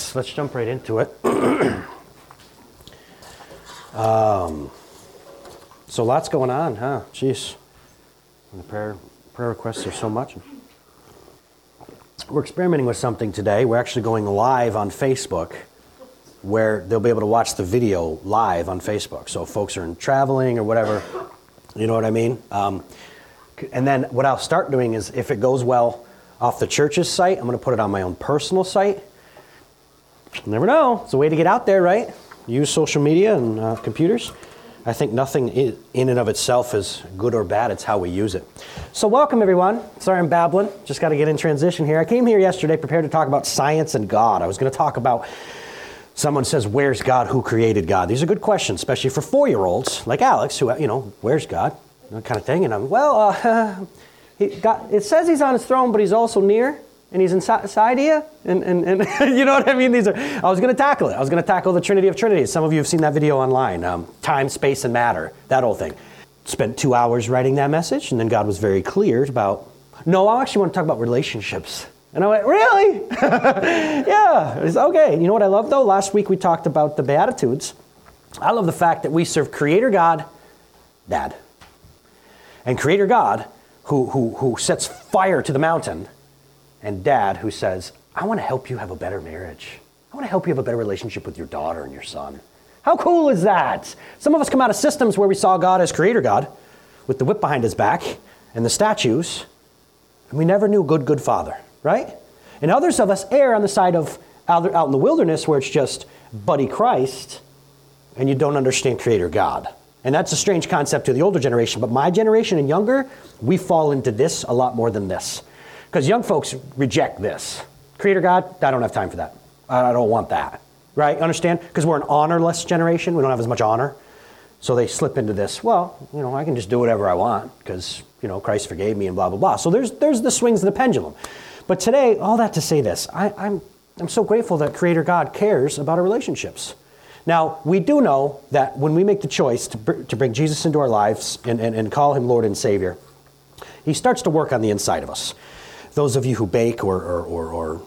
let's jump right into it. So lots going on, huh? Jeez. And the prayer requests are so much. We're experimenting with something today. We're actually going live on Facebook, where they'll be able to watch the video live on Facebook. So if folks are traveling or whatever, you know what I mean? And then what I'll start doing is, if it goes well off the church's site, I'm going to put it on my own personal site. You never know. It's a way to get out there, right? Use social media and computers. I think nothing in and of itself is good or bad. It's how we use it. So welcome, everyone. Sorry I'm babbling. Just got to get in transition here. I came here yesterday prepared to talk about science and God. I was going to talk about, someone says, where's God? Who created God? These are good questions, especially for 4-year-olds like Alex, who, where's God? That kind of thing. And I'm, it says he's on his throne, but he's also near. And he's inside you, and you know what I mean? I was going to tackle it. I was going to tackle the Trinity of Trinities. Some of you have seen that video online, time, space, and matter, that whole thing. Spent 2 hours writing that message, and then God was very clear about, no, I actually want to talk about relationships. And I went, really? Yeah, it's okay. You know what I love, though? Last week we talked about the Beatitudes. I love the fact that we serve Creator God, Dad. And Creator God, who sets fire to the mountain, and Dad, who says, I want to help you have a better marriage. I want to help you have a better relationship with your daughter and your son. How cool is that? Some of us come out of systems where we saw God as Creator God, with the whip behind his back and the statues, and we never knew good Father, right? And others of us err on the side of out in the wilderness, where it's just Buddy Christ, and you don't understand Creator God. And that's a strange concept to the older generation, but my generation and younger, we fall into this a lot more than this. Because young folks reject this. Creator God, I don't have time for that. I don't want that. Right? Understand? Because we're an honorless generation. We don't have as much honor. So they slip into this, well, I can just do whatever I want because, Christ forgave me and blah, blah, blah. So there's the swings of the pendulum. But today, all that to say this, I'm so grateful that Creator God cares about our relationships. Now, we do know that when we make the choice to bring Jesus into our lives and call him Lord and Savior, he starts to work on the inside of us. Those of you who bake or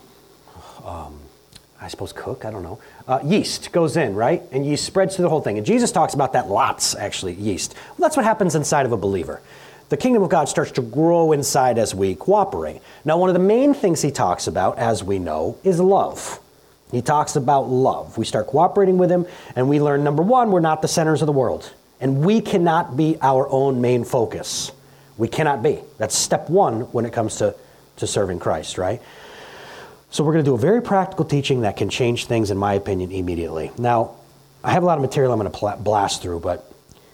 I suppose cook, I don't know. Yeast goes in, right? And yeast spreads through the whole thing. And Jesus talks about that lots, actually, yeast. Well, that's what happens inside of a believer. The kingdom of God starts to grow inside as we cooperate. Now, one of the main things he talks about, as we know, is love. He talks about love. We start cooperating with him, and we learn, number one, we're not the centers of the world. And we cannot be our own main focus. We cannot be. That's step one when it comes to serving Christ, right? So we're going to do a very practical teaching that can change things, in my opinion, immediately. Now, I have a lot of material I'm going to blast through, but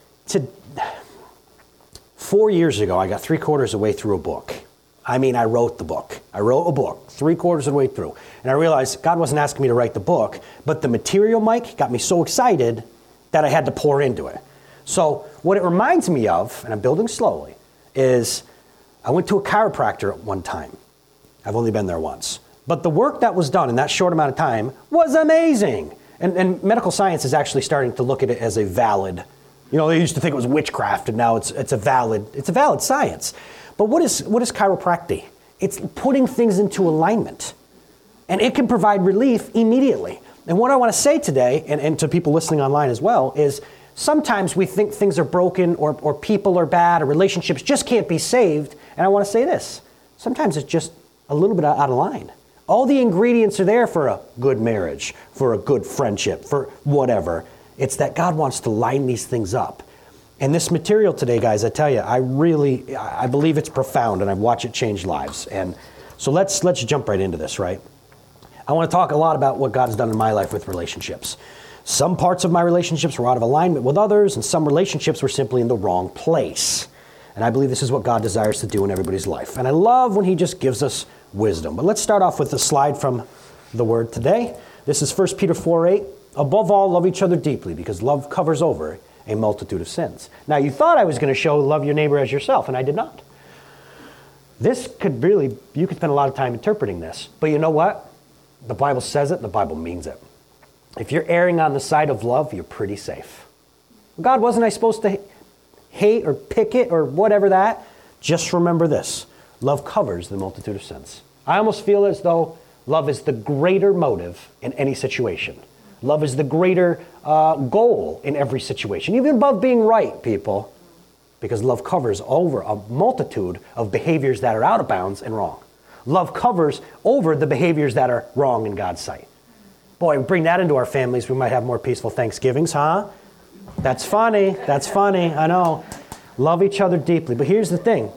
4 years ago, I got 3/4 of the way through a book. I wrote the book. I wrote a book 3/4 of the way through. And I realized God wasn't asking me to write the book, but the material, Mike, got me so excited that I had to pour into it. So what it reminds me of, and I'm building slowly, is I went to a chiropractor at one time. I've only been there once. But the work that was done in that short amount of time was amazing. And medical science is actually starting to look at it as a valid, they used to think it was witchcraft, and now it's a valid science. But what is chiropractic? It's putting things into alignment. And it can provide relief immediately. And what I want to say today, and to people listening online as well, is sometimes we think things are broken or people are bad or relationships just can't be saved. And I want to say this. Sometimes it's just a little bit out of line. All the ingredients are there for a good marriage, for a good friendship, for whatever. It's that God wants to line these things up. And this material today, guys, I tell you, I believe it's profound, and I've watched it change lives. And so let's jump right into this, right? I want to talk a lot about what God has done in my life with relationships. Some parts of my relationships were out of alignment with others, and some relationships were simply in the wrong place. And I believe this is what God desires to do in everybody's life. And I love when he just gives us wisdom. But let's start off with a slide from the word today. This is 1 Peter 4:8. Above all, love each other deeply, because love covers over a multitude of sins. Now, you thought I was going to show love your neighbor as yourself, and I did not. This could really, you could spend a lot of time interpreting this. But you know what? The Bible says it, the Bible means it. If you're erring on the side of love, you're pretty safe. God, wasn't I supposed to hate or pick it or whatever that? Just remember this. Love covers the multitude of sins. I almost feel as though Love is the greater motive in any situation. Love is the greater goal in every situation, even above being right, people, because love covers over a multitude of behaviors that are out of bounds and wrong. Love covers over the behaviors that are wrong in God's sight. Boy, bring that into our families, we might have more peaceful Thanksgivings, huh? That's funny, I know. Love each other deeply. But here's the thing.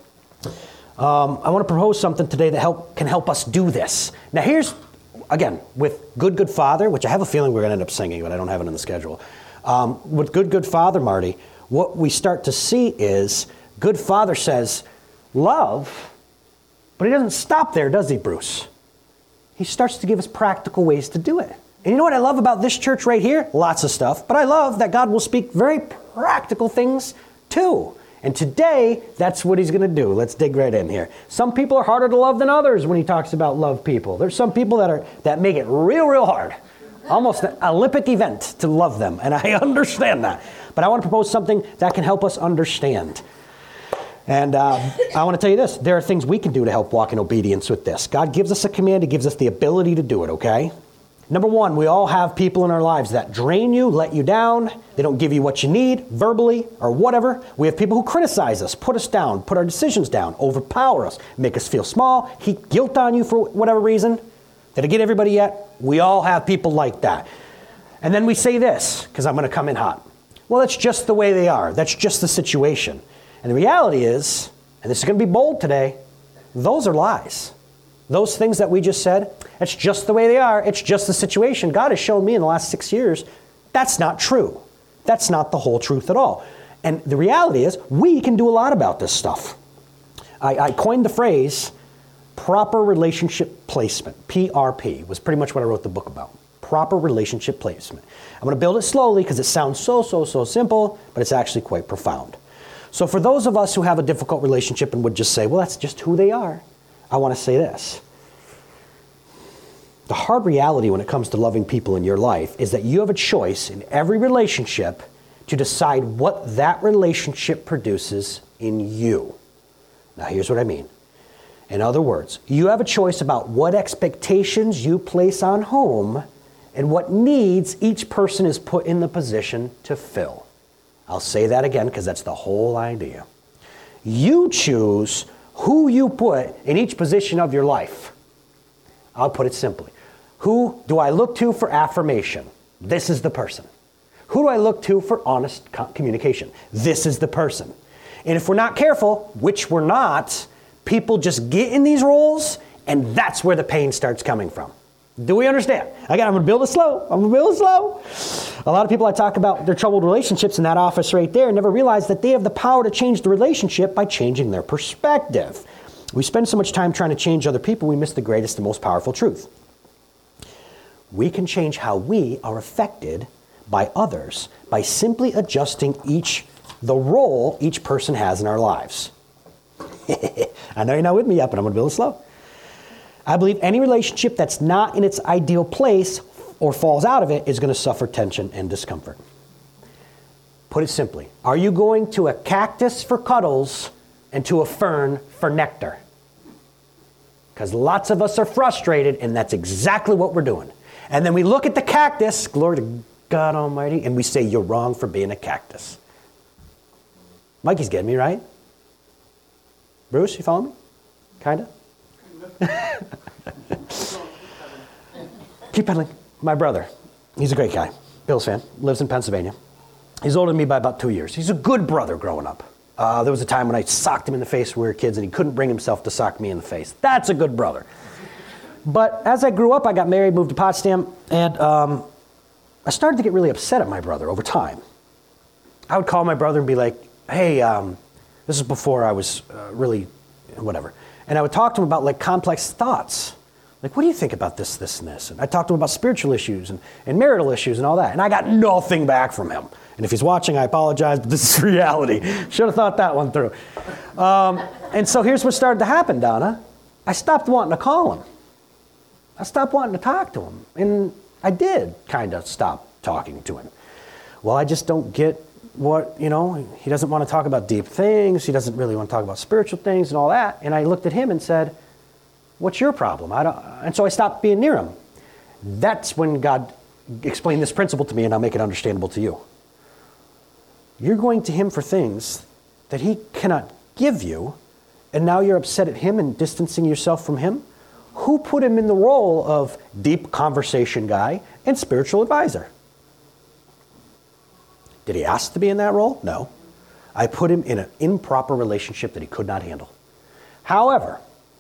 I want to propose something today that can help us do this. Now here's, again, with Good, Good Father, which I have a feeling we're going to end up singing, but I don't have it in the schedule. With Good, Good Father, Marty, what we start to see is Good Father says, love, but he doesn't stop there, does he, Bruce? He starts to give us practical ways to do it. And you know what I love about this church right here? Lots of stuff, but I love that God will speak very practical things too. And today, that's what he's going to do. Let's dig right in here. Some people are harder to love than others when he talks about love people. There's some people that make it real, real hard. Almost an Olympic event to love them. And I understand that. But I want to propose something that can help us understand. And I want to tell you this. There are things we can do to help walk in obedience with this. God gives us a command. He gives us the ability to do it, okay? Number one, we all have people in our lives that drain you, let you down. They don't give you what you need, verbally or whatever. We have people who criticize us, put us down, put our decisions down, overpower us, make us feel small, heap guilt on you for whatever reason. Did I get everybody yet? We all have people like that. And then we say this, because I'm going to come in hot. Well, that's just the way they are. That's just the situation. And the reality is, and this is going to be bold today, those are lies. Those things that we just said, it's just the way they are. It's just the situation. God has shown me in the last 6 years, that's not true. That's not the whole truth at all. And the reality is, we can do a lot about this stuff. I coined the phrase, proper relationship placement. PRP was pretty much what I wrote the book about. Proper relationship placement. I'm going to build it slowly because it sounds so simple, but it's actually quite profound. So for those of us who have a difficult relationship and would just say, well, that's just who they are, I want to say this. The hard reality when it comes to loving people in your life is that you have a choice in every relationship to decide what that relationship produces in you. Now here's what I mean. In other words, you have a choice about what expectations you place on home and what needs each person is put in the position to fill. I'll say that again because that's the whole idea. You choose who you put in each position of your life. I'll put it simply. Who do I look to for affirmation? This is the person. Who do I look to for honest communication? This is the person. And if we're not careful, which we're not, people just get in these roles, and that's where the pain starts coming from. Do we understand? Again, I'm going to build it slow. A lot of people I talk about their troubled relationships in that office right there never realize that they have the power to change the relationship by changing their perspective. We spend so much time trying to change other people, we miss the greatest and most powerful truth. We can change how we are affected by others by simply adjusting the role each person has in our lives. I know you're not with me yet, but I'm going to build it slow. I believe any relationship that's not in its ideal place or falls out of it is going to suffer tension and discomfort. Put it simply, are you going to a cactus for cuddles and to a fern for nectar? Because lots of us are frustrated, and that's exactly what we're doing. And then we look at the cactus, glory to God Almighty, and we say, you're wrong for being a cactus. Mikey's getting me, right? Bruce, you follow me? Kinda? Keep pedaling. My brother, he's a great guy. Bills fan, lives in Pennsylvania. He's older than me by about 2 years. He's a good brother growing up. There was a time when I socked him in the face when we were kids and he couldn't bring himself to sock me in the face. That's a good brother. But as I grew up, I got married, moved to Potsdam, and I started to get really upset at my brother over time. I would call my brother and be like, hey, this is before I was really whatever. And I would talk to him about like complex thoughts. Like, what do you think about this, and this? And I talked to him about spiritual issues and marital issues and all that. And I got nothing back from him. And if he's watching, I apologize, but this is reality. Should have thought that one through. And so here's what started to happen, Donna. I stopped wanting to call him. I stopped wanting to talk to him. And I did kind of stop talking to him. Well, I just don't get what, he doesn't want to talk about deep things. He doesn't really want to talk about spiritual things and all that. And I looked at him and said, What's your problem? And so I stopped being near him. That's when God explained this principle to me, and I'll make it understandable to you. You're going to him for things that he cannot give you, and now you're upset at him and distancing yourself from him? Who put him in the role of deep conversation guy and spiritual advisor? Did he ask to be in that role? No. I put him in an improper relationship that he could not handle. However,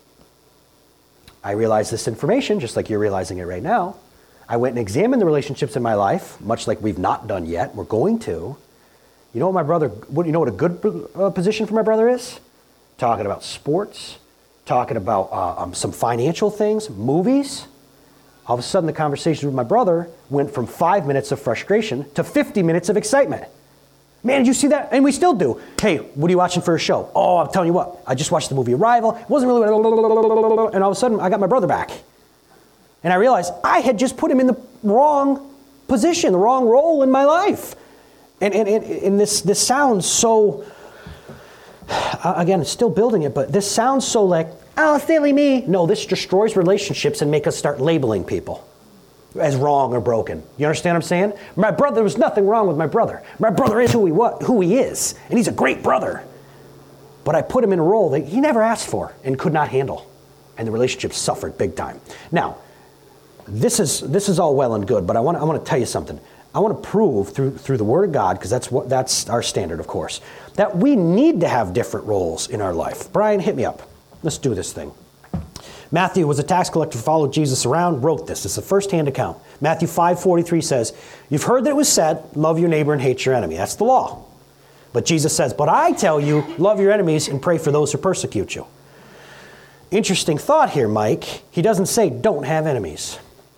I realized this information, just like you're realizing it right now. I went and examined the relationships in my life, much like we've not done yet. We're going to. You know what a good position for my brother is? Talking about sports, talking about some financial things, movies. All of a sudden, the conversation with my brother went from 5 minutes of frustration to 50 minutes of excitement. Man, did you see that? And we still do. Hey, what are you watching for a show? Oh, I'm telling you what, I just watched the movie Arrival. It wasn't really... And all of a sudden, I got my brother back. And I realized I had just put him in the wrong position, the wrong role in my life. And this sounds so... Again, it's still building it, but this sounds so like, oh, silly me. No, this destroys relationships and make us start labeling people as wrong or broken. You understand what I'm saying? My brother, there was nothing wrong with my brother. My brother is who he is, and he's a great brother. But I put him in a role that he never asked for and could not handle, and the relationship suffered big time. Now, this is all well and good, but I want to tell you something. I want to prove through the Word of God, because that's our standard, of course, that we need to have different roles in our life. Brian, hit me up. Let's do this thing. Matthew was a tax collector, followed Jesus around, wrote this. It's a first-hand account. Matthew 5:43 says, "You've heard that it was said, love your neighbor and hate your enemy." That's the law. But Jesus says, "But I tell you, love your enemies and pray for those who persecute you." Interesting thought here, Mike. He doesn't say don't have enemies.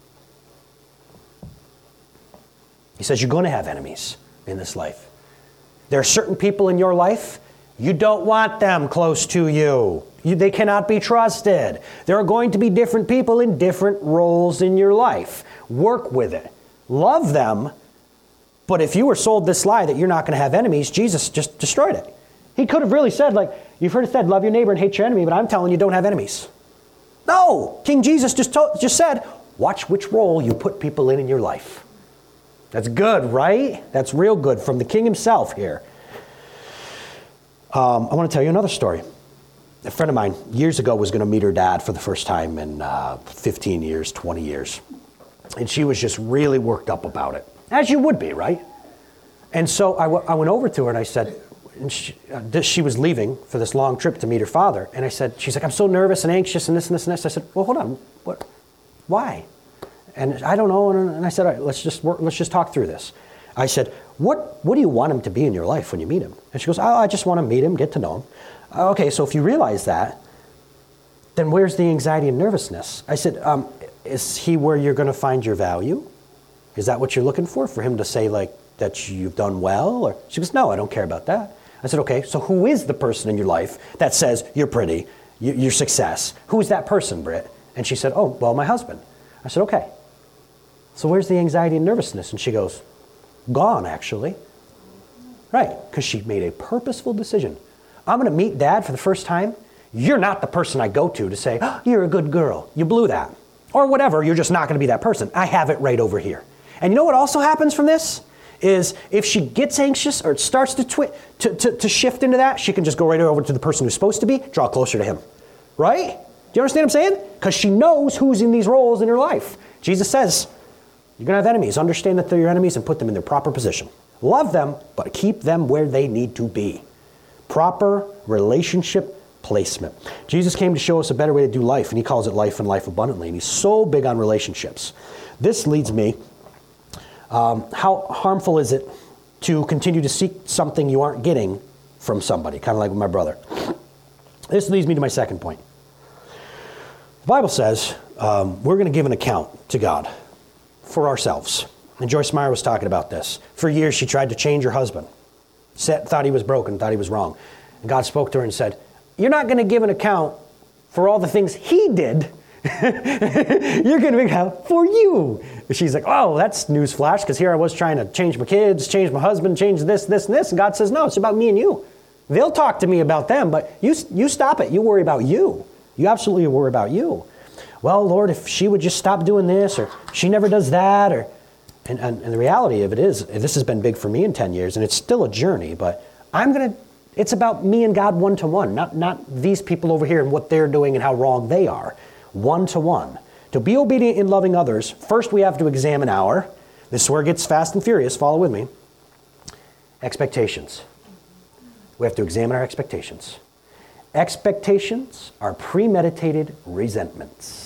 He says you're going to have enemies in this life. There are certain people in your life, you don't want them close to you. They cannot be trusted. There are going to be different people in different roles in your life. Work with it. Love them. But if you were sold this lie that you're not going to have enemies, Jesus just destroyed it. He could have really said, like, you've heard it said, love your neighbor and hate your enemy, but I'm telling you, don't have enemies. No! King Jesus just said, watch which role you put people in your life. That's good, right? That's real good from the king himself here. I want to tell you another story. A friend of mine years ago was going to meet her dad for the first time in 15 years, 20 years. And she was just really worked up about it, as you would be, right? And so I went over to her and I said, and she was leaving for this long trip to meet her father. And I said, she's like, I'm so nervous and anxious and this and this and this. I said, well, hold on. What? Why? And I don't know. And I said, all right, let's just talk through this. I said, what do you want him to be in your life when you meet him? And she goes, oh, I just want to meet him, get to know him. Okay, so if you realize that, then where's the anxiety and nervousness? I said, is he where you're going to find your value? Is that what you're looking for him to say, like, that you've done well? Or she goes, no, I don't care about that. I said, okay, so who is the person in your life that says you're pretty, you're success? Who is that person, Britt? And she said, oh, well, my husband. I said, okay. So where's the anxiety and nervousness? And she goes, gone, actually. Right, because she made a purposeful decision. I'm going to meet Dad for the first time. You're not the person I go to say, oh, you're a good girl. You blew that. Or whatever, you're just not going to be that person. I have it right over here. And you know what also happens from this? Is if she gets anxious or it starts to shift into that, she can just go right over to the person who's supposed to be, draw closer to him. Right? Do you understand what I'm saying? Because she knows who's in these roles in her life. Jesus says, you're going to have enemies. Understand that they're your enemies and put them in their proper position. Love them, but keep them where they need to be. Proper relationship placement. Jesus came to show us a better way to do life, and he calls it life and life abundantly. And he's so big on relationships. This leads me, how harmful is it to continue to seek something you aren't getting from somebody, kind of like with my brother? This leads me to my second point. The Bible says we're going to give an account to God for ourselves. And Joyce Meyer was talking about this. For years, she tried to change her husband. Thought he was broken, thought he was wrong. And God spoke to her and said, you're not going to give an account for all the things he did. You're going to give an account for you. And she's like, oh, that's newsflash, because here I was trying to change my kids, change my husband, change this, this, and this. And God says, no, it's about me and you. They'll talk to me about them, but you stop it. You worry about you. You absolutely worry about you. Well, Lord, if she would just stop doing this, or she never does that, or and the reality of it is, this has been big for me in 10 years, and it's still a journey, but it's about me and God one-to-one, not these people over here and what they're doing and how wrong they are. One-to-one. To be obedient in loving others, first we have to examine this is where it gets fast and furious, follow with me, expectations. We have to examine our expectations. Expectations are premeditated resentments.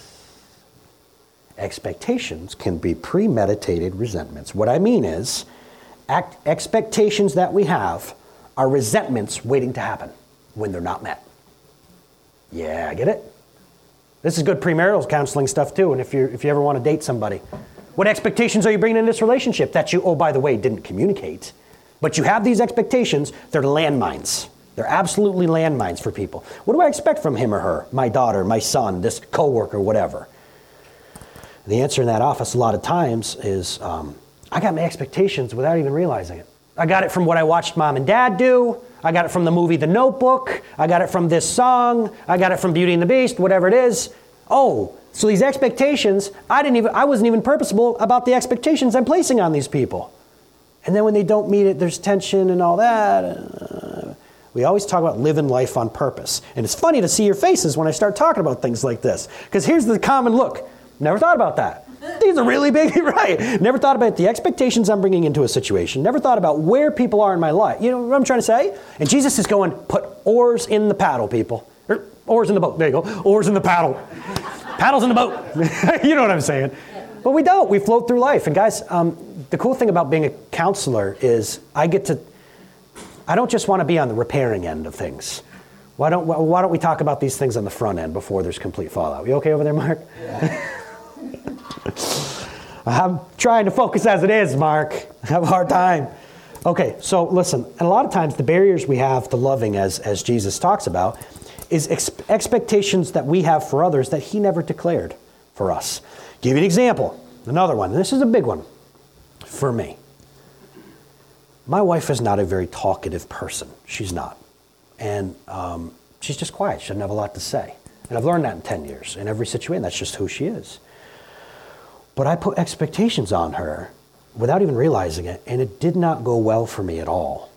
Expectations can be premeditated resentments. What I mean is, expectations that we have are resentments waiting to happen when they're not met. Yeah, get it? This is good premarital counseling stuff too, and if you ever want to date somebody. What expectations are you bringing in this relationship that you, oh, by the way, didn't communicate? But you have these expectations, they're landmines. They're absolutely landmines for people. What do I expect from him or her? My daughter, my son, this coworker, whatever. The answer in that office a lot of times is, I got my expectations without even realizing it. I got it from what I watched mom and dad do. I got it from the movie The Notebook. I got it from this song. I got it from Beauty and the Beast, whatever it is. Oh, so these expectations, I wasn't even purposeful about the expectations I'm placing on these people. And then when they don't meet it, there's tension and all that. We always talk about living life on purpose. And it's funny to see your faces when I start talking about things like this. Because here's the common look. Never thought about that. These are really big, right? Never thought about the expectations I'm bringing into a situation. Never thought about where people are in my life. You know what I'm trying to say? And Jesus is going, put oars in the paddle, people. Or oars in the boat. There you go. Oars in the paddle. Paddles in the boat. You know what I'm saying? But we don't. We float through life. And guys, the cool thing about being a counselor is I don't just want to be on the repairing end of things. Why don't we talk about these things on the front end before there's complete fallout? You okay over there, Mark? Yeah. I'm trying to focus as it is, Mark. I have a hard time. Okay, so listen, and a lot of times the barriers we have to loving, as Jesus talks about, is expectations that we have for others that he never declared for us. Give you an example, another one. This is a big one for me. My wife is not a very talkative person. She's not. And she's just quiet. She doesn't have a lot to say. And I've learned that in 10 years. In every situation, that's just who she is. But I put expectations on her without even realizing it, and it did not go well for me at all.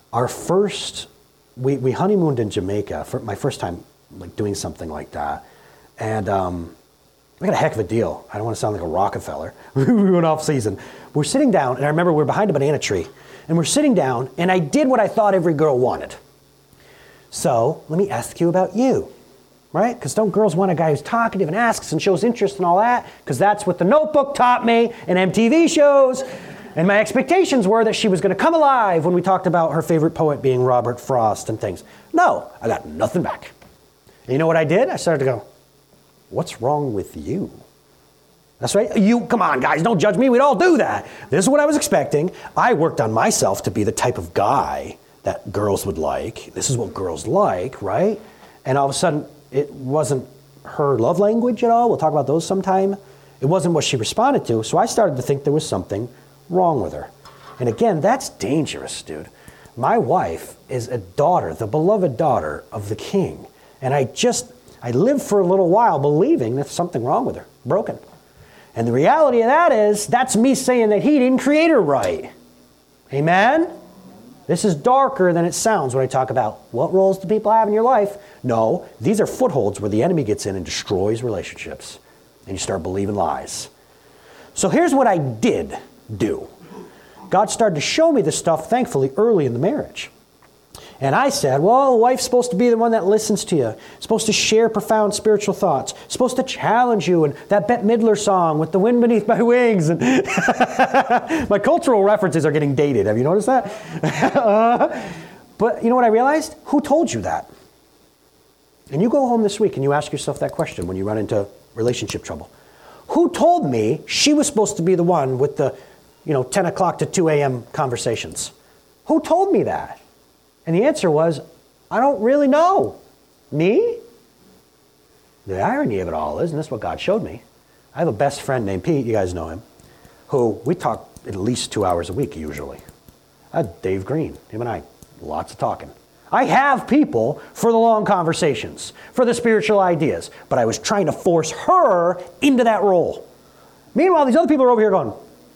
We honeymooned in Jamaica for my first time doing something like that. And we got a heck of a deal. I don't want to sound like a Rockefeller. We went off season. We're sitting down, and I remember we were behind a banana tree. And we're sitting down, and I did what I thought every girl wanted. So, let me ask you about you. Right? Because don't girls want a guy who's talkative and asks and shows interest and all that? Because that's what The Notebook taught me and MTV shows. And my expectations were that she was going to come alive when we talked about her favorite poet being Robert Frost and things. No, I got nothing back. And you know what I did? I started to go, what's wrong with you? That's right. Come on, guys, don't judge me. We'd all do that. This is what I was expecting. I worked on myself to be the type of guy that girls would like. This is what girls like, right? And all of a sudden, it wasn't her love language at all. We'll talk about those sometime. It wasn't what she responded to. So I started to think there was something wrong with her. And again, that's dangerous, dude. My wife is a daughter, the beloved daughter of the King. And I lived for a little while believing there's something wrong with her, broken. And the reality of that is, that's me saying that he didn't create her right. Amen? This is darker than it sounds when I talk about what roles do people have in your life. No, these are footholds where the enemy gets in and destroys relationships. And you start believing lies. So here's what I did do. God started to show me this stuff, thankfully, early in the marriage. And I said, well, the wife's supposed to be the one that listens to you. Supposed to share profound spiritual thoughts. Supposed to challenge you. And that Bette Midler song with the wind beneath my wings. And my cultural references are getting dated. Have you noticed that? But you know what I realized? Who told you that? And you go home this week and you ask yourself that question when you run into relationship trouble. Who told me she was supposed to be the one with the 10 o'clock to 2 a.m. conversations? Who told me that? And the answer was, I don't really know. Me? The irony of it all is, and this is what God showed me, I have a best friend named Pete, you guys know him, who we talk at least 2 hours a week usually. Dave Green, him and I, lots of talking. I have people for the long conversations, for the spiritual ideas, but I was trying to force her into that role. Meanwhile, these other people are over here going,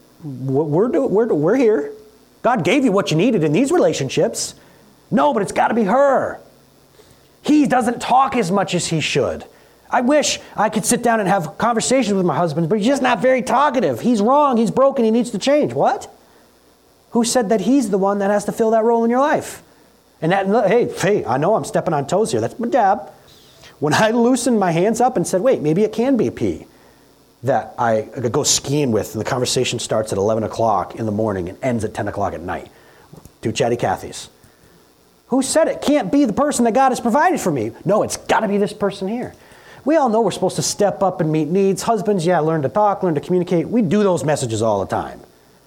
we're here. God gave you what you needed in these relationships. No, but it's got to be her. He doesn't talk as much as he should. I wish I could sit down and have conversations with my husband, but he's just not very talkative. He's wrong. He's broken. He needs to change. What? Who said that he's the one that has to fill that role in your life? And that, hey, I know I'm stepping on toes here. That's my dab. When I loosened my hands up and said, wait, maybe it can be a P that I go skiing with, and the conversation starts at 11 o'clock in the morning and ends at 10 o'clock at night. Two chatty Cathys. Who said it can't be the person that God has provided for me? No, it's got to be this person here. We all know we're supposed to step up and meet needs. Husbands, learn to talk, learn to communicate. We do those messages all the time.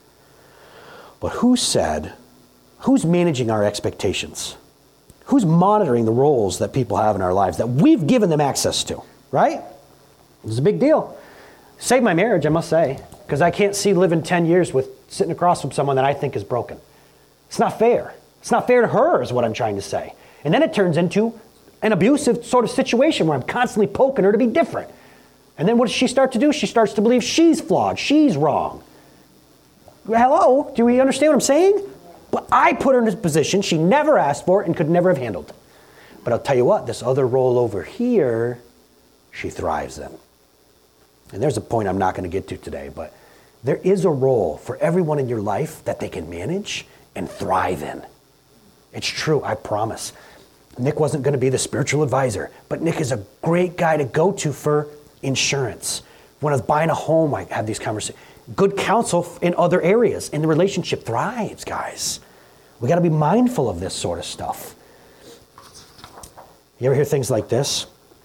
But who's managing our expectations? Who's monitoring the roles that people have in our lives that we've given them access to, right? It's a big deal. Saved my marriage, I must say, because I can't see living 10 years with sitting across from someone that I think is broken. It's not fair. It's not fair to her is what I'm trying to say. And then it turns into an abusive sort of situation where I'm constantly poking her to be different. And then what does she start to do? She starts to believe she's flawed. She's wrong. Hello? Do we understand what I'm saying? But I put her in this position she never asked for and could never have handled. But I'll tell you what, this other role over here, she thrives in. And there's a point I'm not going to get to today, but there is a role for everyone in your life that they can manage and thrive in. It's true, I promise. Nick wasn't going to be the spiritual advisor, but Nick is a great guy to go to for insurance. When I was buying a home, I had these conversations. Good counsel in other areas, and the relationship thrives, guys. We got to be mindful of this sort of stuff. You ever hear things like this?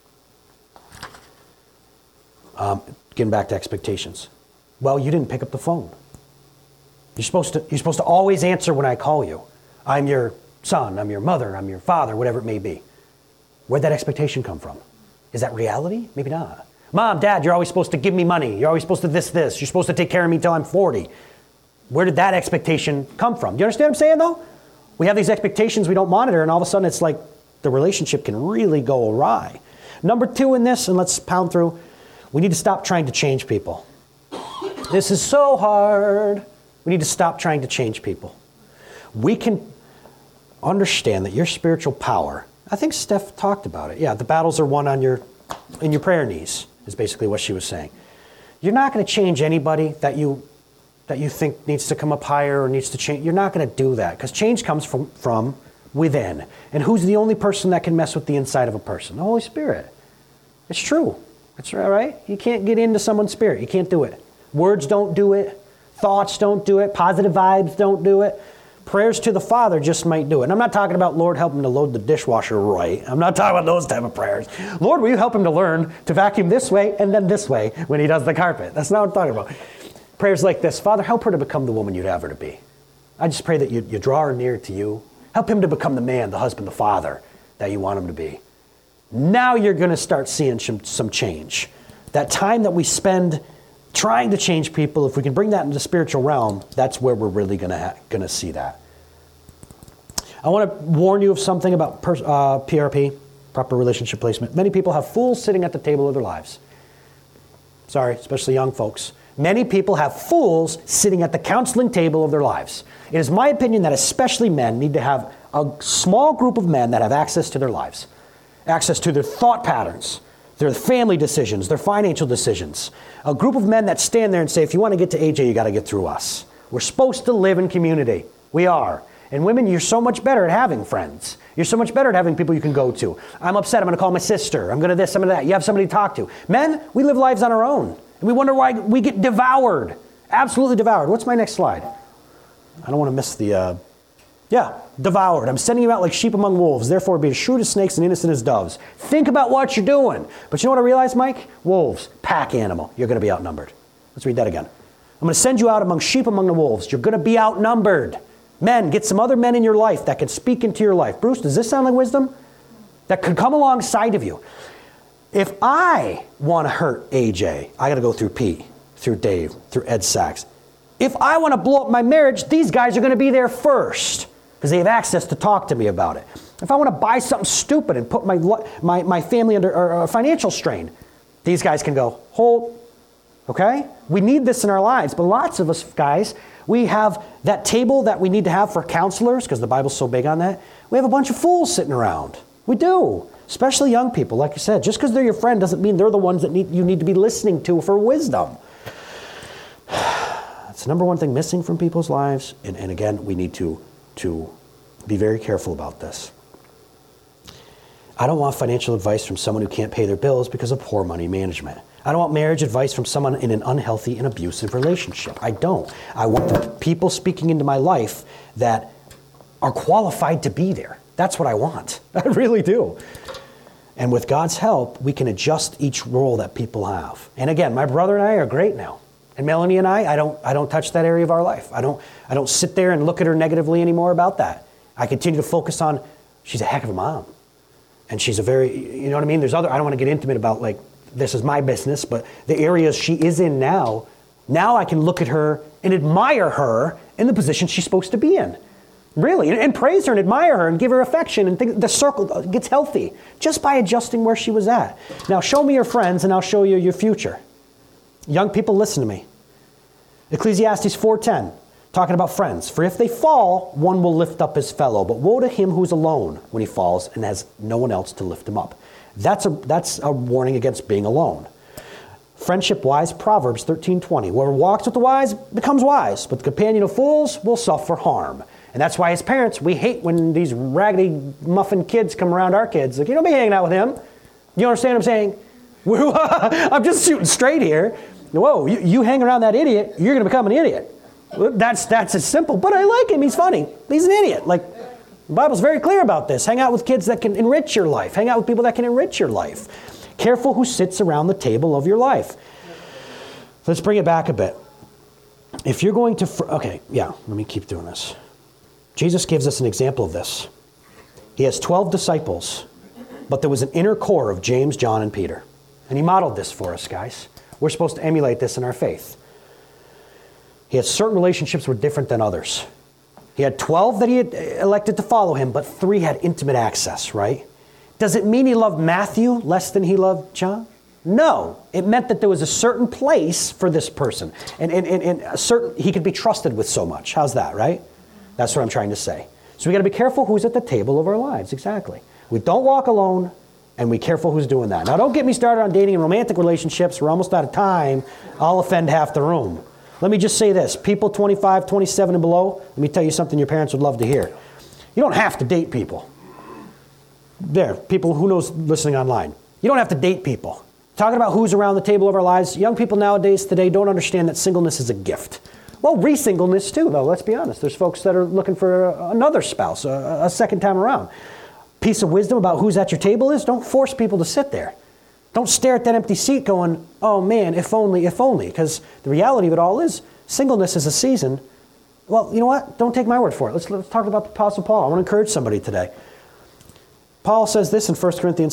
Getting back to expectations. Well, you didn't pick up the phone. You're supposed to always answer when I call you. I'm your son, I'm your mother, I'm your father, whatever it may be. Where'd that expectation come from? Is that reality? Maybe not. Mom, Dad, you're always supposed to give me money. You're always supposed to this. You're supposed to take care of me till I'm 40. Where did that expectation come from? Do you understand what I'm saying, though? We have these expectations we don't monitor, and all of a sudden it's like the relationship can really go awry. Number 2 in this, and let's pound through, we need to stop trying to change people. This is so hard. We need to stop trying to change people. We can understand that your spiritual power, I think Steph talked about it. Yeah, the battles are won in your prayer knees, is basically what she was saying. You're not going to change anybody that you think needs to come up higher or needs to change. You're not going to do that, because change comes from within. And who's the only person that can mess with the inside of a person? The Holy Spirit. It's true. That's right. You can't get into someone's spirit. You can't do it. Words don't do it. Thoughts don't do it. Positive vibes don't do it. Prayers to the Father just might do it. And I'm not talking about, Lord, help him to load the dishwasher right. I'm not talking about those type of prayers. Lord, will you help him to learn to vacuum this way and then this way when he does the carpet? That's not what I'm talking about. Prayers like this: Father, help her to become the woman you'd have her to be. I just pray that you draw her near to you. Help him to become the man, the husband, the father that you want him to be. Now you're going to start seeing some change. That time that we spend trying to change people, if we can bring that into the spiritual realm, that's where we're really going to see that. I want to warn you of something about PRP, proper relationship placement. Many people have fools sitting at the table of their lives. Sorry, especially young folks. Many people have fools sitting at the counseling table of their lives. It is my opinion that especially men need to have a small group of men that have access to their lives, access to their thought patterns, their family decisions, their financial decisions. A group of men that stand there and say, if you want to get to AJ, you got to get through us. We're supposed to live in community. We are. And women, you're so much better at having friends. You're so much better at having people you can go to. I'm upset, I'm going to call my sister. I'm going to this, I'm going to that. You have somebody to talk to. Men, we live lives on our own. And we wonder why we get devoured. Absolutely devoured. What's my next slide? I don't want to miss the... devoured. I'm sending you out like sheep among wolves. Therefore, be as shrewd as snakes and innocent as doves. Think about what you're doing. But you know what I realized, Mike? Wolves, pack animal. You're going to be outnumbered. Let's read that again. I'm going to send you out among sheep among the wolves. You're going to be outnumbered. Men, get some other men in your life that can speak into your life. Bruce, does this sound like wisdom? That could come alongside of you. If I want to hurt AJ, I got to go through Pete, through Dave, through Ed Sachs. If I want to blow up my marriage, these guys are going to be there first, because they have access to talk to me about it. If I want to buy something stupid and put my family under a financial strain, these guys can go, hold, okay? We need this in our lives, but lots of us guys, we have that table that we need to have for counselors, because the Bible's so big on that. We have a bunch of fools sitting around. We do, especially young people, like I said. Just because they're your friend doesn't mean they're the ones that you need to be listening to for wisdom. It's the number one thing missing from people's lives, and again, we need to be very careful about this. I don't want financial advice from someone who can't pay their bills because of poor money management. I don't want marriage advice from someone in an unhealthy and abusive relationship. I don't. I want the people speaking into my life that are qualified to be there. That's what I want. I really do. And with God's help, we can adjust each role that people have. And again, my brother and I are great now. And Melanie and I don't touch that area of our life. I don't sit there and look at her negatively anymore about that. I continue to focus on, she's a heck of a mom. And she's a very, you know what I mean? I don't want to get intimate about like, this is my business, but the areas she is in now I can look at her and admire her in the position she's supposed to be in. Really, and praise her and admire her and give her affection and the circle gets healthy just by adjusting where she was at. Now show me your friends and I'll show you your future. Young people, listen to me. Ecclesiastes 4:10. Talking about friends. For if they fall, one will lift up his fellow. But woe to him who's alone when he falls and has no one else to lift him up. That's a warning against being alone. Friendship wise, Proverbs 13:20. Whoever walks with the wise becomes wise, but the companion of fools will suffer harm. And that's why as parents, we hate when these raggedy muffin kids come around our kids. Like, you don't be hanging out with him. You understand what I'm saying? I'm just shooting straight here. Whoa, you hang around that idiot, you're going to become an idiot. That's as simple, but I like him. He's funny. He's an idiot. Like, the Bible's very clear about this. Hang out with kids that can enrich your life. Hang out with people that can enrich your life. Careful who sits around the table of your life. Let's bring it back a bit. If you're going to... let me keep doing this. Jesus gives us an example of this. He has 12 disciples, but there was an inner core of James, John, and Peter. And he modeled this for us, guys. We're supposed to emulate this in our faith. He had certain relationships were different than others. He had 12 that he had elected to follow him, but 3 had intimate access, right? Does it mean he loved Matthew less than he loved John? No. It meant that there was a certain place for this person. And a certain, he could be trusted with so much. How's that, right? That's what I'm trying to say. So we got to be careful who's at the table of our lives. Exactly. We don't walk alone, and we careful who's doing that. Now, don't get me started on dating and romantic relationships. We're almost out of time. I'll offend half the room. Let me just say this. People 25, 27 and below, let me tell you something your parents would love to hear. You don't have to date people. There, people who knows listening online. You don't have to date people. Talking about who's around the table of our lives, young people nowadays today don't understand that singleness is a gift. Well, re-singleness too, though, let's be honest. There's folks that are looking for another spouse, a second time around. Piece of wisdom about who's at your table is don't force people to sit there. Don't stare at that empty seat going, oh man, if only, because the reality of it all is singleness is a season. Well, you know what? Don't take my word for it. Let's talk about the Apostle Paul. I want to encourage somebody today. Paul says this in 1 Corinthians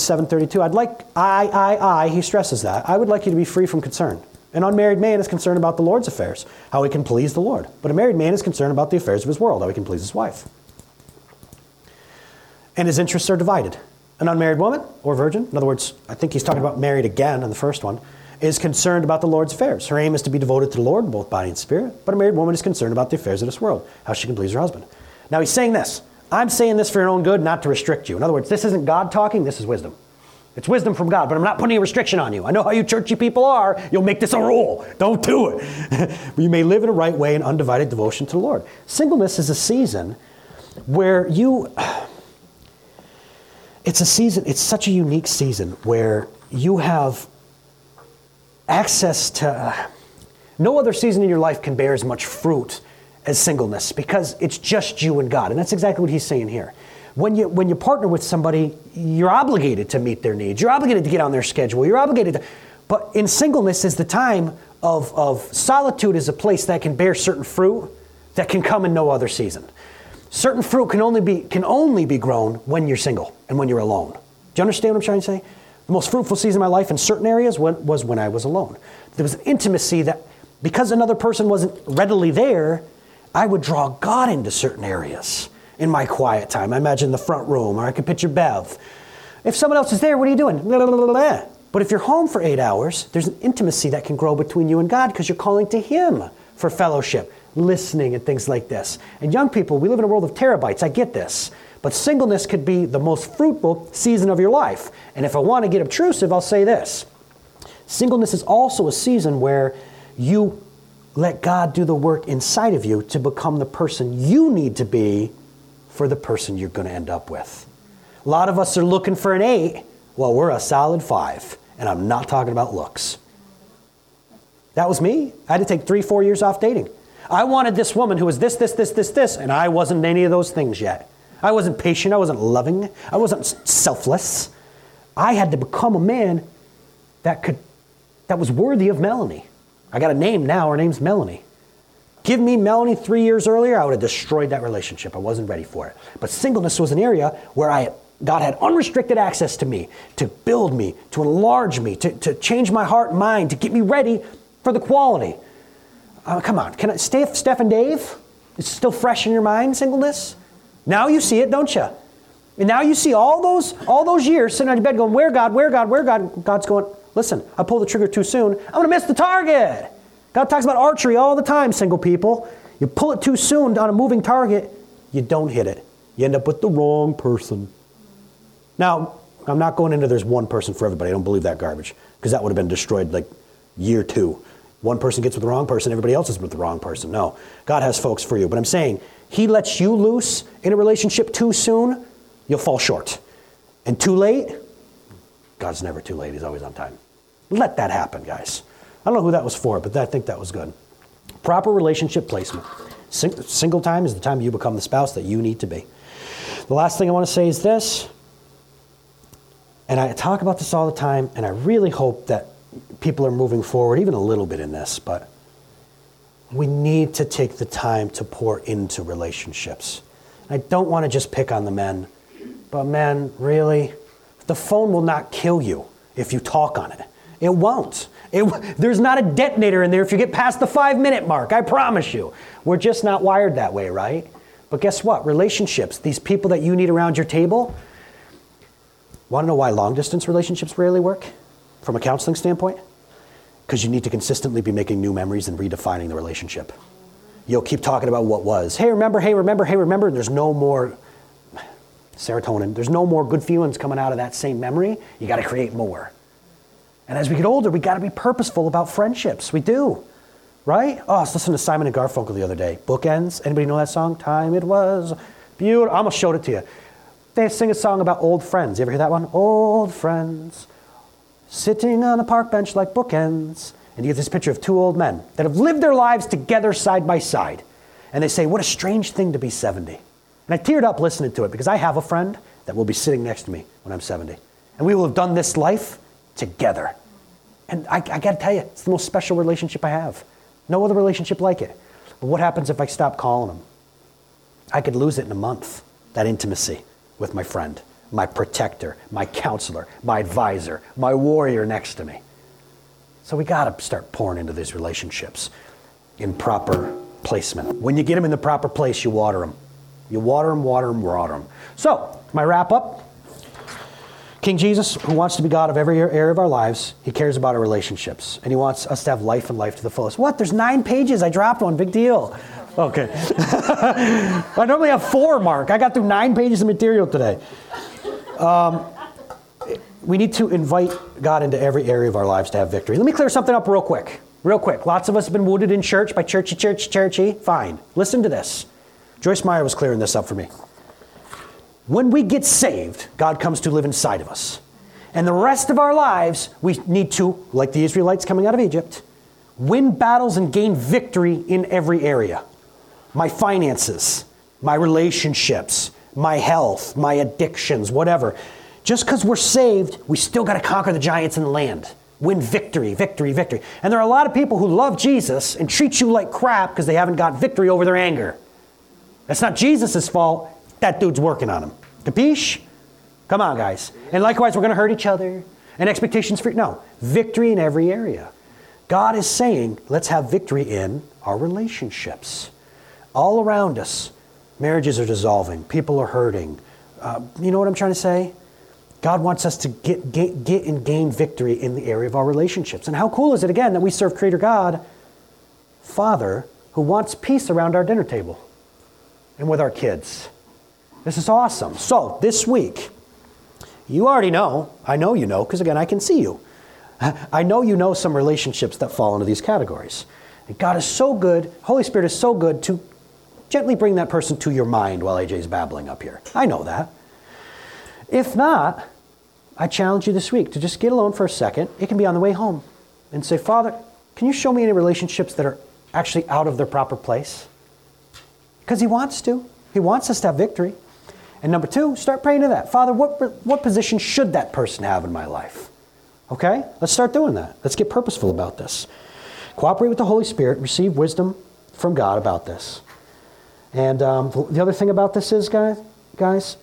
7:32. He stresses that. I would like you to be free from concern. An unmarried man is concerned about the Lord's affairs, how he can please the Lord. But a married man is concerned about the affairs of his world, how he can please his wife. And his interests are divided. An unmarried woman or virgin, in other words, I think he's talking about married again in the first one, is concerned about the Lord's affairs. Her aim is to be devoted to the Lord, both body and spirit. But a married woman is concerned about the affairs of this world, how she can please her husband. Now he's saying this. I'm saying this for your own good, not to restrict you. In other words, this isn't God talking, this is wisdom. It's wisdom from God, but I'm not putting a restriction on you. I know how you churchy people are. You'll make this a rule. Don't do it. You may live in a right way in undivided devotion to the Lord. Singleness is a season where it's such a unique season where you have access to, no other season in your life can bear as much fruit as singleness because it's just you and God. And that's exactly what he's saying here. When you partner with somebody, you're obligated to meet their needs. You're obligated to get on their schedule. You're obligated to, but in singleness is the time of solitude is a place that can bear certain fruit that can come in no other season. Certain fruit can only be grown when you're single and when you're alone. Do you understand what I'm trying to say? The most fruitful season of my life in certain areas was when I was alone. There was an intimacy that, because another person wasn't readily there, I would draw God into certain areas. in my quiet time. I imagine the front room, or I could picture Bev. If someone else is there, what are you doing? Blah, blah, blah, blah. But if you're home for 8 hours, there's an intimacy that can grow between you and God because you're calling to Him for fellowship, listening, and things like this. And young people, we live in a world of terabytes. I get this. But singleness could be the most fruitful season of your life. And if I want to get obtrusive, I'll say this. Singleness is also a season where you let God do the work inside of you to become the person you need to be for the person you're going to end up with. A lot of us are looking for an 8. Well, we're a solid 5. And I'm not talking about looks. That was me. I had to take 3-4 years off dating. I wanted this woman who was this, and I wasn't any of those things yet. I wasn't patient. I wasn't loving. I wasn't selfless. I had to become a man that was worthy of Melanie. I got a name now. Her name's Melanie. Give me Melanie 3 years earlier, I would have destroyed that relationship. I wasn't ready for it. But singleness was an area where God had unrestricted access to me, to build me, to enlarge me, to change my heart and mind, to get me ready for the quality. Come on, can I stay, Steph and Dave? It's still fresh in your mind, singleness? Now you see it, don't you? And now you see all those years sitting on your bed going, where God, where God, where God? God's going, listen, I pulled the trigger too soon. I'm going to miss the target. God talks about archery all the time, single people. You pull it too soon on a moving target, you don't hit it. You end up with the wrong person. Now, I'm not going into there's one person for everybody. I don't believe that garbage, because that would have been destroyed like year 2. One person gets with the wrong person, everybody else is with the wrong person. No, God has folks for you. But I'm saying, He lets you loose in a relationship too soon, you'll fall short. And too late, God's never too late. He's always on time. Let that happen, guys. I don't know who that was for, but I think that was good. Proper relationship placement. Single time is the time you become the spouse that you need to be. The last thing I want to say is this, and I talk about this all the time, and I really hope that people are moving forward even a little bit in this, but we need to take the time to pour into relationships. I don't want to just pick on the men, but men, really, the phone will not kill you if you talk on it. It won't. There's not a detonator in there if you get past the 5-minute mark, I promise you. We're just not wired that way, right? But guess what? Relationships, these people that you need around your table, want to know why long-distance relationships rarely work from a counseling standpoint? Because you need to consistently be making new memories and redefining the relationship. You'll keep talking about what was. Hey, remember, and there's no more serotonin. There's no more good feelings coming out of that same memory. You got to create more. And as we get older, we got to be purposeful about friendships. We do, right? Oh, I was listening to Simon and Garfunkel the other day. Bookends. Anybody know that song? Time it was beautiful. I almost showed it to you. They sing a song about old friends. You ever hear that one? Old friends, sitting on a park bench like bookends. And you get this picture of 2 old men that have lived their lives together side by side. And they say, what a strange thing to be 70. And I teared up listening to it because I have a friend that will be sitting next to me when I'm 70. And we will have done this life together. And I got to tell you, it's the most special relationship I have. No other relationship like it. But what happens if I stop calling them? I could lose it in a month, that intimacy with my friend, my protector, my counselor, my advisor, my warrior next to me. So we got to start pouring into these relationships in proper placement. When you get them in the proper place, you water them. You water them. So, my wrap up. King Jesus, who wants to be God of every area of our lives, He cares about our relationships. And He wants us to have life and life to the fullest. What? There's 9 pages. I dropped one. Big deal. Okay. I normally have 4, Mark. I got through 9 pages of material today. We need to invite God into every area of our lives to have victory. Let me clear something up real quick. Lots of us have been wounded in church by churchy. Fine. Listen to this. Joyce Meyer was clearing this up for me. When we get saved, God comes to live inside of us. And the rest of our lives, we need to, like the Israelites coming out of Egypt, win battles and gain victory in every area. My finances, my relationships, my health, my addictions, whatever. Just because we're saved, we still got to conquer the giants in the land. Win victory. And there are a lot of people who love Jesus and treat you like crap because they haven't got victory over their anger. That's not Jesus' fault. That dude's working on him. Capiche? Come on, guys. And likewise, we're going to hurt each other. And expectations for... No. Victory in every area. God is saying, let's have victory in our relationships. All around us. Marriages are dissolving. People are hurting. You know what I'm trying to say? God wants us to get and gain victory in the area of our relationships. And how cool is it, again, that we serve Creator God, Father, who wants peace around our dinner table and with our kids. This is awesome. So this week, you already know, I know you know, because again, I can see you. I know you know some relationships that fall into these categories. And God is so good, Holy Spirit is so good to gently bring that person to your mind while AJ's babbling up here. I know that. If not, I challenge you this week to just get alone for a second. It can be on the way home and say, Father, can you show me any relationships that are actually out of their proper place? Because He wants to. He wants us to have victory. And number two, start praying to that. Father, what position should that person have in my life? Okay? Let's start doing that. Let's get purposeful about this. Cooperate with the Holy Spirit. Receive wisdom from God about this. And the other thing about this is, guys,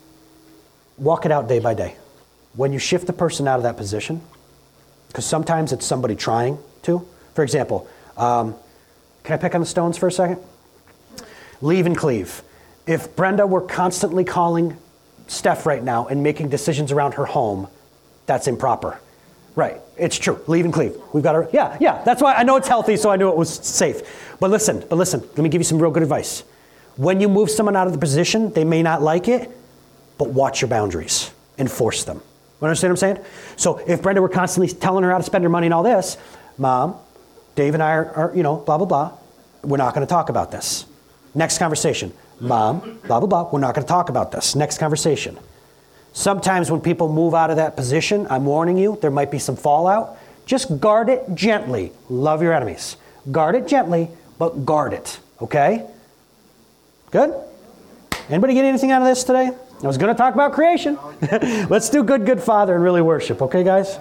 walk it out day by day. When you shift the person out of that position, because sometimes it's somebody trying to. For example, can I pick on the Stones for a second? Leave and cleave. If Brenda were constantly calling Steph right now and making decisions around her home, that's improper. Right, it's true. Leave and cleave. We've got to, yeah. That's why I know it's healthy, so I knew it was safe. But listen, let me give you some real good advice. When you move someone out of the position, they may not like it, but watch your boundaries. Enforce them. You understand what I'm saying? So if Brenda were constantly telling her how to spend her money and all this, Mom, Dave and I are blah, blah, blah. We're not going to talk about this. Next conversation. Mom, blah, blah, blah. We're not going to talk about this. Next conversation. Sometimes when people move out of that position, I'm warning you, there might be some fallout. Just guard it gently. Love your enemies. Guard it gently, but guard it. Okay? Good? Anybody get anything out of this today? I was going to talk about creation. Let's do good Father and really worship. Okay, guys?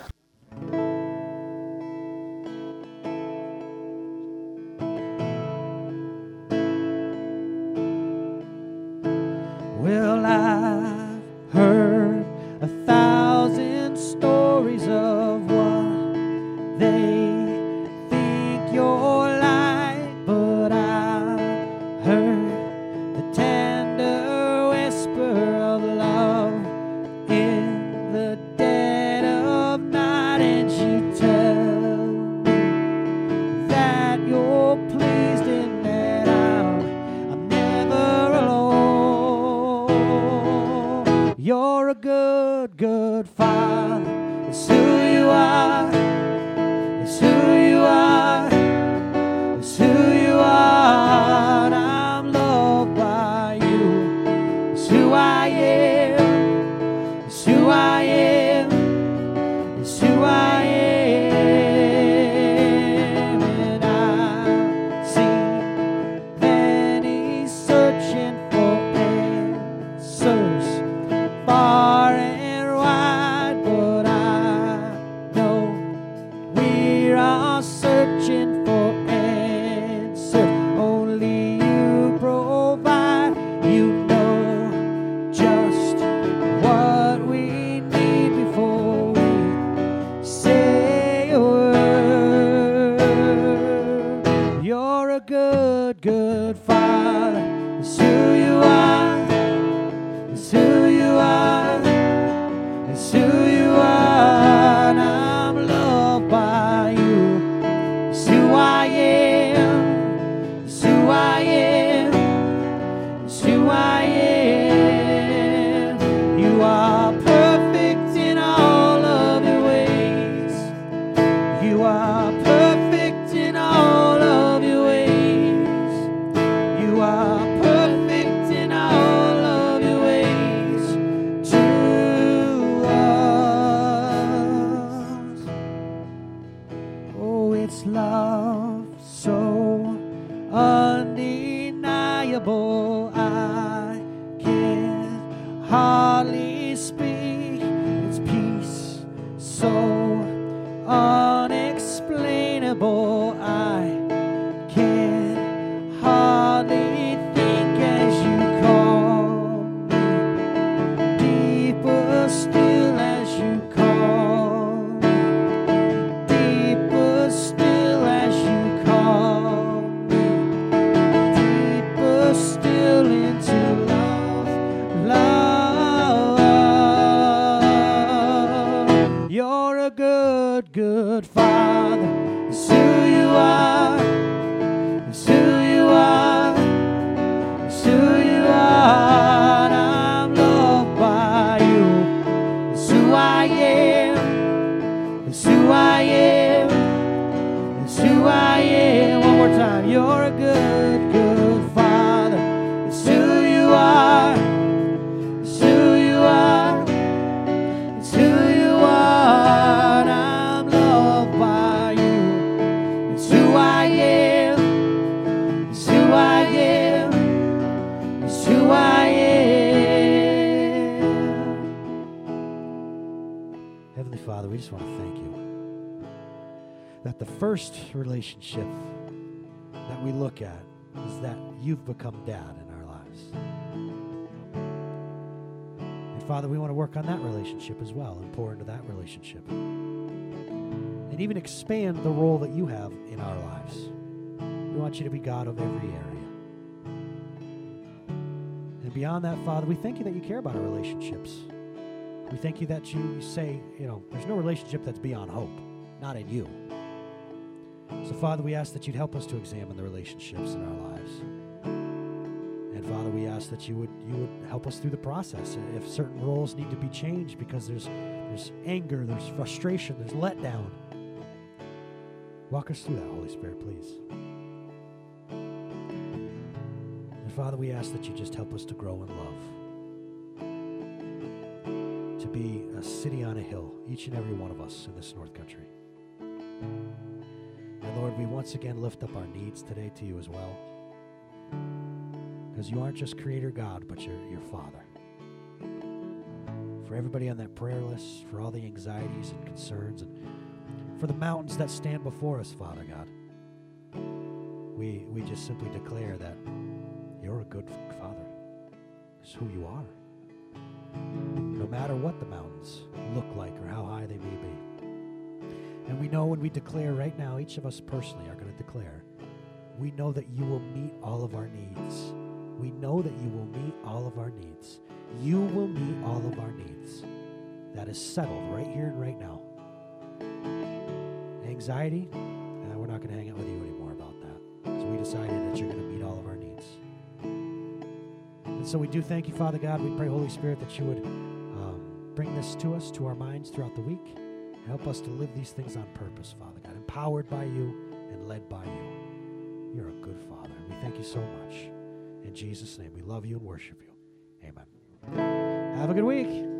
Well, I've heard 1,000 stories of what they think you're like, but I've heard the tender whisper of love in the dead of night, and she tells me that you're pleased and that I'm never alone. You're a good Father. It's who you are. It's who you are. It's who you are. And I'm loved by you. It's who I am. It's who I am. It's who I am. And I've seen many searching for answers far and wide, but I know we're all searching for answers. Only you provide. You know just what we need before we say a word. You're a good Father. It's who you are. It's who you are. It's who you are. And I'm loved by you. It's who I am. It's who I am. It's who I am. You are perfect in all of your ways. You are perfect in all of your ways. You are perfect in all of your ways to us. Oh, it's love so undeniable, I can hardly speak. It's peace so unexplainable, I can hardly think as you call me. Deeper still as you call me. Deeper still as you call me. Deeper still you're a good, good Father. It's who you are. It's who you are. It's who you are. And I'm loved by you. It's who I am. It's who I am. It's who I am. Heavenly Father, we just want to thank you that the first relationship that we look at is that you've become Dad in our lives. And Father, we want to work on that relationship as well and pour into that relationship. And even expand the role that you have in our lives. We want you to be God of every area. And beyond that, Father, we thank you that you care about our relationships. We thank you that you say, there's no relationship that's beyond hope, not in you. So, Father, we ask that you'd help us to examine the relationships in our lives. And, Father, we ask that you would help us through the process. If certain roles need to be changed because there's anger, there's frustration, there's letdown, walk us through that, Holy Spirit, please. And, Father, we ask that you just help us to grow in love, to be a city on a hill, each and every one of us in this North Country. And Lord, we once again lift up our needs today to you as well. Because you aren't just Creator God, but you're Father. For everybody on that prayer list, for all the anxieties and concerns, and for the mountains that stand before us, Father God, we just simply declare that you're a good Father. It's who you are. No matter what the mountains look like or how high they may be. And we know when we declare right now, each of us personally are going to declare, we know that you will meet all of our needs. We know that you will meet all of our needs. You will meet all of our needs. That is settled right here and right now. Anxiety, we're not going to hang out with you anymore about that. So we decided that you're going to meet all of our needs. And so we do thank you, Father God. We pray, Holy Spirit, that you would bring this to us, to our minds throughout the week. Help us to live these things on purpose, Father God, empowered by you and led by you. You're a good Father. We thank you so much. In Jesus' name, we love you and worship you. Amen. Have a good week.